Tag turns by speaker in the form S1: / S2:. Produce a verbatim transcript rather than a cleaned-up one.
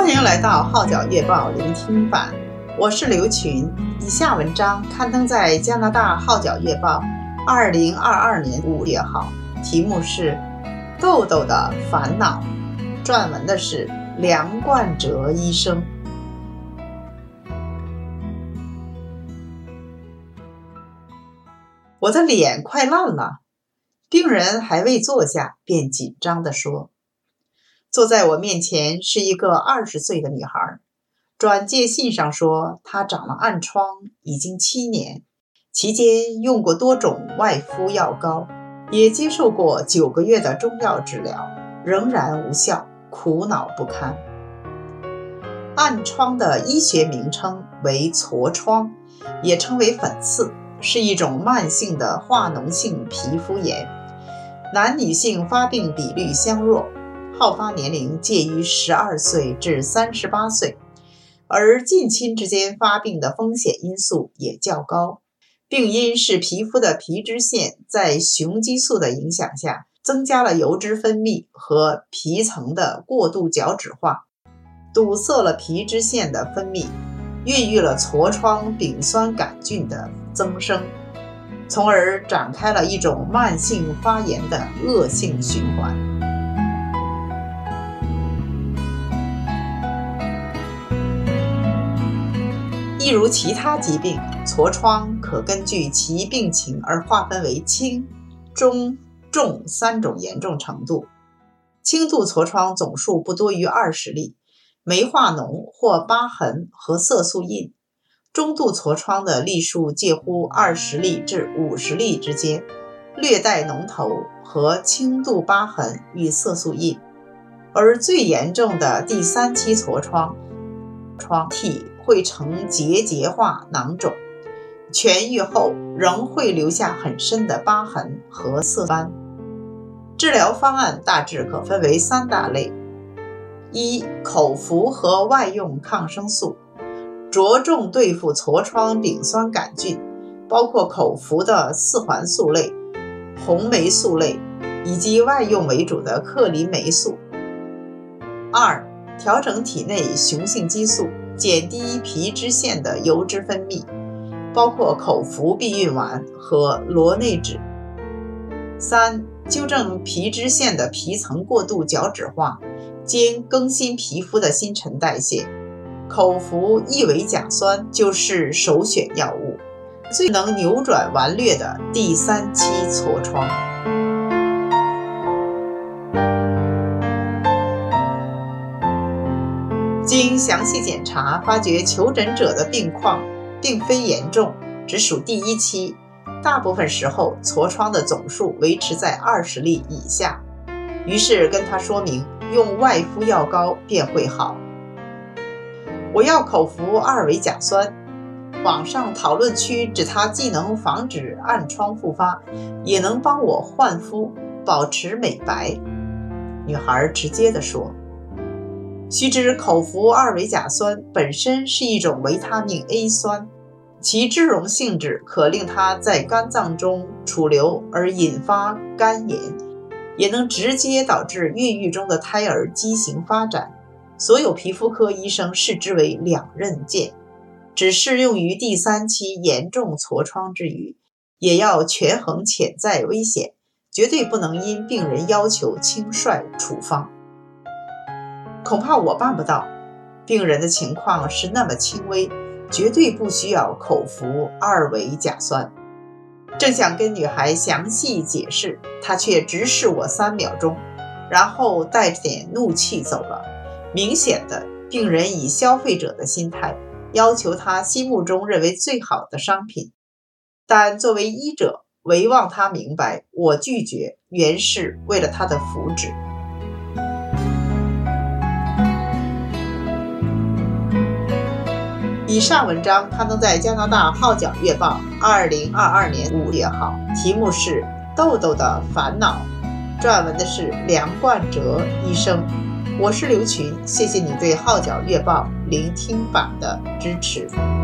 S1: 欢迎来到号角月报聆听版，我是刘群。以下文章刊登在加拿大号角月报二零二二年五月号，题目是痘痘的烦恼，撰文的是梁冠哲医生。我的脸快烂了，病人还未坐下，便紧张地说。坐在我面前是一个二十岁的女孩，转介信上说她长了暗疮已经七年，期间用过多种外敷药膏，也接受过九个月的中药治疗，仍然无效，苦恼不堪。暗疮的医学名称为痤疮，也称为粉刺，是一种慢性的化脓性皮肤炎，男女性发病比率相若，好发年龄介于十二岁至三十八岁，而近亲之间发病的风险因素也较高。病因是皮肤的皮脂腺在雄激素的影响下，增加了油脂分泌和皮层的过度角质化，堵塞了皮脂腺的分泌，孕育了痤疮丙酸杆菌的增生，从而展开了一种慢性发炎的恶性循环。一如其他疾病，痤疮可根据其病情而划分为轻、中、重三种严重程度。轻度痤疮总数不多于二十例，没化脓或疤痕和色素印；中度痤疮的例数介乎二十例至五十例之间，略带脓头和轻度疤痕与色素印；而最严重的第三期痤疮，疮体会呈结节化囊肿，痊愈后仍会留下很深的疤痕和色斑。治疗方案大致可分为三大类：一、口服和外用抗生素，着重对付痤疮丙酸杆菌，包括口服的四环素类、红霉素类以及外用为主的克林霉素。二、调整体内雄性激素，减低皮脂腺的油脂分泌，包括口服避孕丸和螺内酯。三、纠正皮脂腺的皮层过度角质化，兼更新皮肤的新陈代谢，口服异维甲酸就是首选药物，最能扭转顽劣的第三期痤疮。经详细检查，发觉求诊者的病况并非严重，只属第一期，大部分时候痤疮的总数维持在二十例以下。于是跟他说明，用外敷药膏便会好。我要口服二维甲酸，网上讨论区指它既能防止暗疮复发，也能帮我焕肤，保持美白。女孩直接地说。须知口服二维甲酸本身是一种维他命 A 酸，其脂溶性质可令它在肝脏中储留而引发肝炎，也能直接导致孕育中的胎儿畸形发展。所有皮肤科医生视之为两刃剑，只适用于第三期严重痤疮之余，也要权衡潜在危险，绝对不能因病人要求轻率处方。恐怕我办不到，病人的情况是那么轻微，绝对不需要口服二维甲酸。正想跟女孩详细解释，她却直视我三秒钟，然后带着点怒气走了。明显的，病人以消费者的心态要求他心目中认为最好的商品，但作为医者，唯望他明白，我拒绝原是为了他的福祉。以上文章刊登在加拿大号角月报二零二二年五月号，题目是痘痘的烦恼，撰文的是梁冠哲医生。我是刘群，谢谢你对号角月报聆听版的支持。